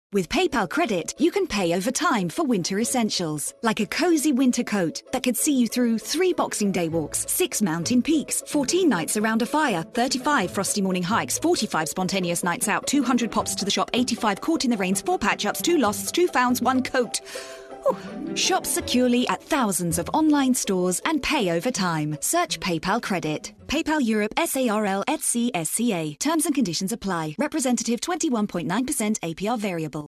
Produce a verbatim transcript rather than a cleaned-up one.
With PayPal Credit, you can pay over time for winter essentials, like a cozy winter coat that could see you through three Boxing Day walks, six mountain peaks, fourteen nights around a fire, thirty-five frosty morning hikes, forty-five spontaneous nights out, two hundred pops to the shop, eighty-five caught in the rains, four patch-ups, two losts, two founds, one coat. Whew. Shop securely at thousands of online stores and pay over time. Search PayPal Credit. PayPal Europe S A R L S C S C A. Terms and conditions apply. Representative twenty-one point nine percent A P R variable.